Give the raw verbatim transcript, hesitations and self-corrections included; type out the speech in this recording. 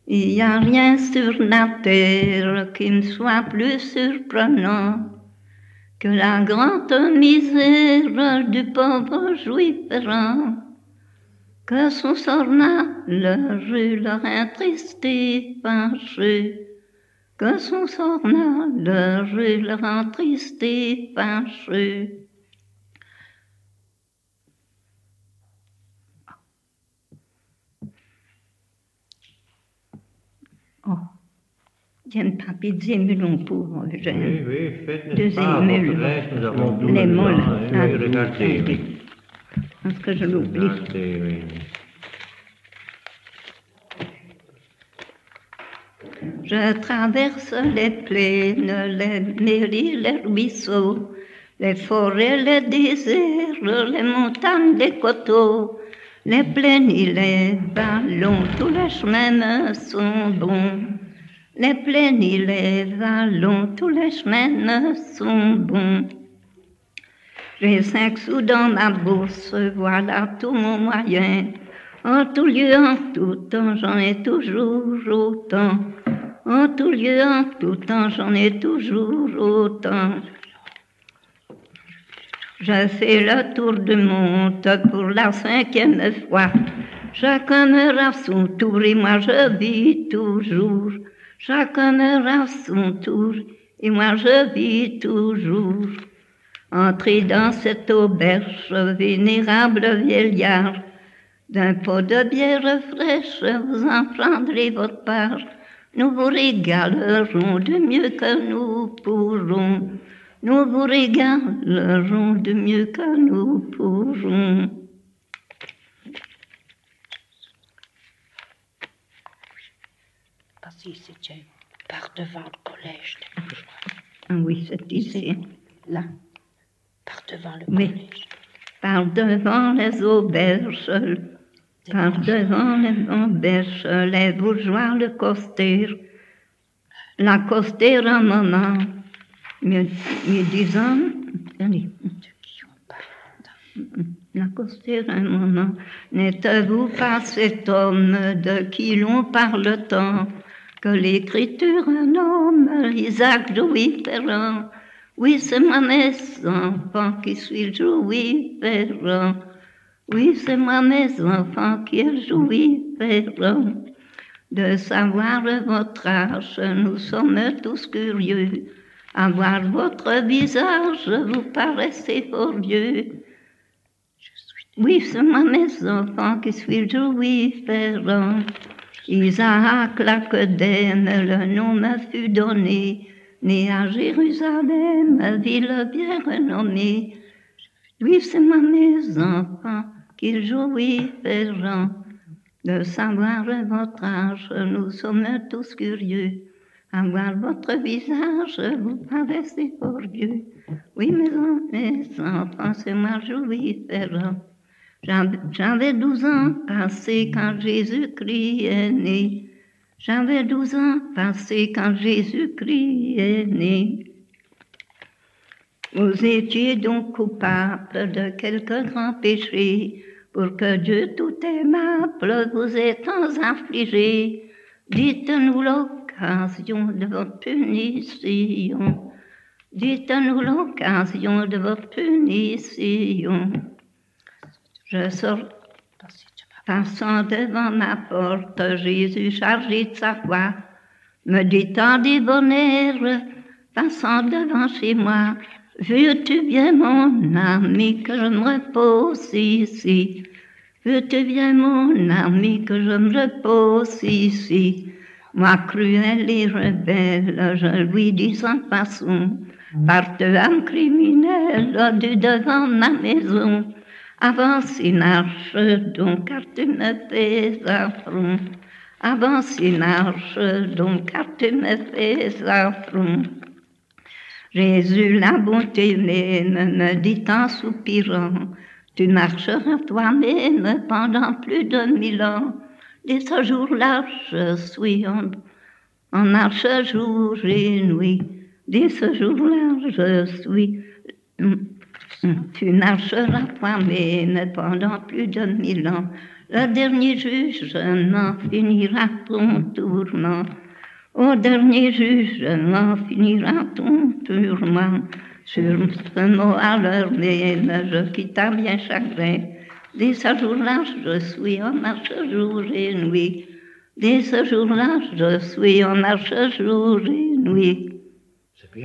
Il n'y a rien sur la terre qui me soit plus surprenant que la grande misère du pauvre juif errant, que son sort le rue leur attristé fâché, que son sort le rue leur attristé fâché. Oh, j'aime pas pitié, mais non pour Oui, oui, faites, n'est-ce deuxième pas, mule. votre reste, nous avons tout Les le moules. temps, hein, Ah, oui, regardez, oui. Parce que je l'oublie. Regardez, oui. Je traverse les plaines, les mairies, les ruisseaux, les forêts, les déserts, les montagnes, les coteaux, les plaines et les vallons, tous les chemins sont bons. Les plaines et les vallons, tous les chemins sont bons. J'ai cinq sous dans ma bourse, voilà tout mon moyen. En tout lieu, en tout temps, j'en ai toujours autant. En tout lieu, en tout temps, j'en ai toujours autant. Je fais le tour du monde pour la cinquième fois. Chacun meurt à son tour et moi je vis toujours. Chacun meurt à son tour et moi je vis toujours. Entrez dans cette auberge, vénérable vieillard. D'un pot de bière fraîche, vous en prendrez votre part. Nous vous régalerons de mieux que nous pourrons. Nous vous régalerons de mieux que nous pourrons. Parce que c'était par devant le collège. Ah oui, c'est ici. Là, par devant le Oui. collège. Par devant les auberges, par devant les auberges, les bourgeois le costèrent. L'accostèrent un moment, me, me disant, allez, De qui on parle? l'accostèrent un moment, n'êtes-vous pas cet homme de qui l'on parle tant, que l'écriture nomme Isaac Jouy Ferrand? Oui, c'est moi mes enfants qui suis Jouy Ferrand. Oui, c'est moi mes enfants qui est Jouy Ferrand. De savoir votre âge, nous sommes tous curieux. À voir votre visage, vous paraissez fort vieux. Oui, c'est moi mes enfants qui suis Jouy Ferrand. Isaac Laquedème, le nom me fut donné, né à Jérusalem, ville bien renommée. Oui, c'est moi mes enfants qui Jouy Ferrand. De savoir votre âge, nous sommes tous curieux. À voir votre visage, vous paraissez fort vieux. Oui, mes, mes enfants, c'est moi Jouy Ferrand. J'avais douze ans passés quand Jésus-Christ est né. J'avais douze ans passés quand Jésus-Christ est né. Vous étiez donc coupable de quelques grands péchés, pour que Dieu tout aimable vous ait tant affligé. Dites-nous l'occasion de votre punition. Dites-nous l'occasion de votre punition. Je sors, passant devant ma porte, Jésus chargé de sa croix, me dit tant des bonheurs, passant devant chez moi. Veux-tu bien, mon ami, que je me repose ici? Veux-tu bien, mon ami, que je me repose ici? Moi, cruel et rebelle, je lui dis sans façon, parte âme criminelle du devant ma maison. Avance et marche donc, car tu me fais affront. Avance et marche donc, car tu me fais affront. Jésus, la bonté même, me dit en soupirant, tu marcheras toi-même pendant plus de mille ans. Dès ce jour-là, je suis en, en marche jour et nuit. Dès ce jour-là, je suis... Tu marcheras toi-même pendant plus de mille ans. Le dernier jugement finira ton tourment. Au dernier jugement finira ton tourment. Sur ce mot à l'heure même, je quitte à bien chagrin. Dès ce jour-là, je suis en marche jour et nuit. Dès ce jour-là, je suis en marche jour et nuit.